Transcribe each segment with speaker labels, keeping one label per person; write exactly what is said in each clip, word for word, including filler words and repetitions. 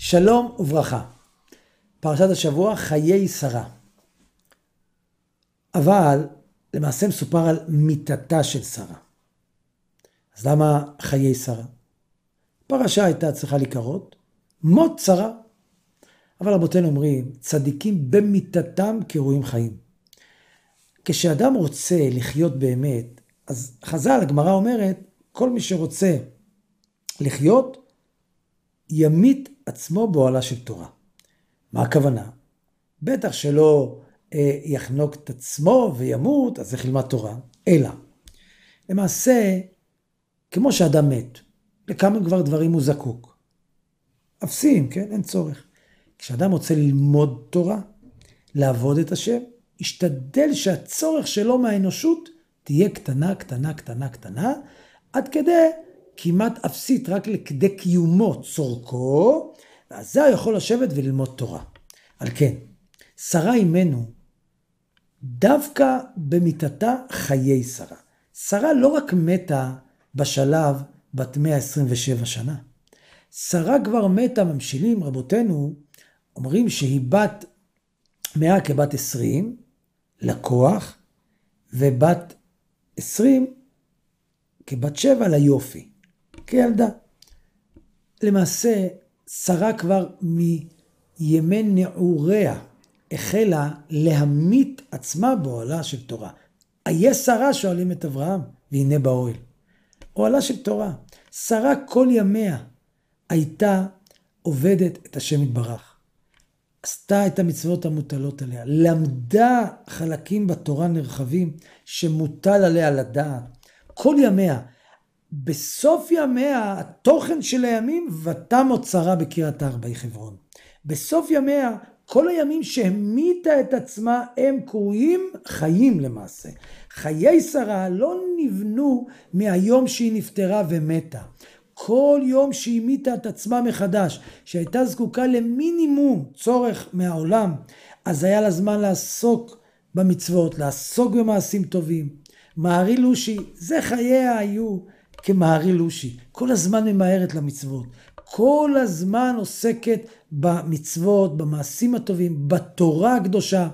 Speaker 1: שלום וברכה. פרשת השבוע, חיי שרה. אבל למעשה מסופר על מיתתה של שרה. אז למה חיי שרה? פרשה הייתה צריכה לקרות מות שרה. אבל רבותינו אומרים, צדיקים במיתתם קרויים חיים. כשאדם רוצה לחיות באמת, אז חז"ל, הגמרא אומרת, כל מי שרוצה לחיות, ימית עצמו באוהלה של תורה. מה הכוונה? בטח שלא אה, יחנוק את עצמו וימות, אז איך ילמד תורה? אלא, למעשה, כמו שאדם מת, לכמה כבר דברים הוא זקוק. אפסים, כן? אין צורך. כשאדם רוצה ללמוד תורה, לעבוד את השם, ישתדל שהצורך שלו מהאנושות תהיה קטנה, קטנה, קטנה, קטנה, עד כדי כמעט אפסית, רק לכדי קיומו, צורכו, ואז זה יכול לשבת וללמוד תורה. על כן, שרה אימנו, דווקא במיתתה חיי שרה. שרה לא רק מתה בשלב בת מאה עשרים ושבע שנה. שרה כבר מתה, ממשילים רבותינו, אומרים שהיא בת מאה כבת עשרים, לקוח, ובת עשרים כבת שבע ליופי, כילדה. למעשה, שרה כבר מימי נעוריה החלה להמית עצמה באוהלה של תורה. איה שרה שואלים את אברהם, והנה באוהל. אוהלה של תורה. שרה כל ימיה הייתה עובדת את השם יתברך. עשתה את המצוות המוטלות עליה. למדה חלקים בתורה נרחבים שמוטל עליה לדעת. כל ימיה. בסוף ימיה, התוכן של הימים, ותמות שרה בקריית ארבע, היא חברון. בסוף ימיה, כל הימים שהמיתה את עצמה, הם קרויים חיים למעשה. חיי שרה לא נבנו מהיום שהיא נפטרה ומתה. כל יום שהיא מיתה את עצמה מחדש, שהייתה זקוקה למינימום צורך מהעולם, אז היה לה זמן לעסוק במצוות, לעסוק במעשים טובים. מהרי לושי, זה חייה היו כמהרי לושי. כל הזמן ממהרת למצוות. כל הזמן עוסקת במצוות, במעשים הטובים, בתורה הקדושה,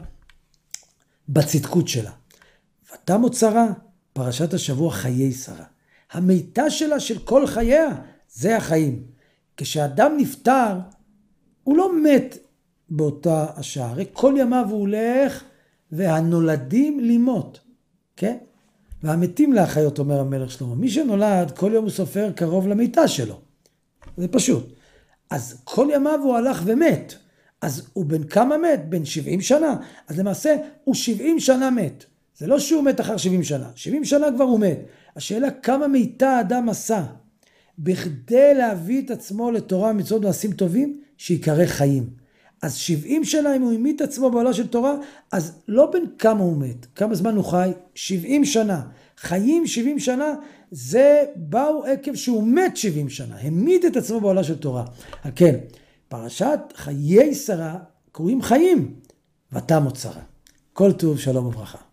Speaker 1: בצדקות שלה. ותמות שרה, פרשת השבוע חיי שרה. המיתה שלה של כל חייה, זה החיים. כשאדם נפטר, הוא לא מת באותה השעה. הרי כל ימיו הוא הולך, והנולדים לימות. כן? והמתים להחיות, אומר המלך שלמה. מי שנולד, כל יום הוא סופר קרוב למיתה שלו. זה פשוט. אז כל ימיו הוא הלך ומת. אז הוא בן כמה מת? בן שבעים שנה. אז למעשה הוא שבעים שנה מת. זה לא שהוא מת אחר שבעים שנה. שבעים שנה כבר הוא מת. השאלה כמה מיתה האדם עשה בכדי להביא את עצמו לתורה מצוות ועשים טובים שיקרא חיים. אז שבעים שנה אם הוא המית עצמו בעולה של תורה, אז לא בין כמה הוא מת, כמה זמן הוא חי? שבעים שנה. חיים שבעים שנה, זה באו עקב שהוא מת שבעים שנה, המית את עצמו בעולה של תורה. על כן, פרשת חיי שרה קוראים חיים, ותמות שרה. כל טוב, שלום וברכה.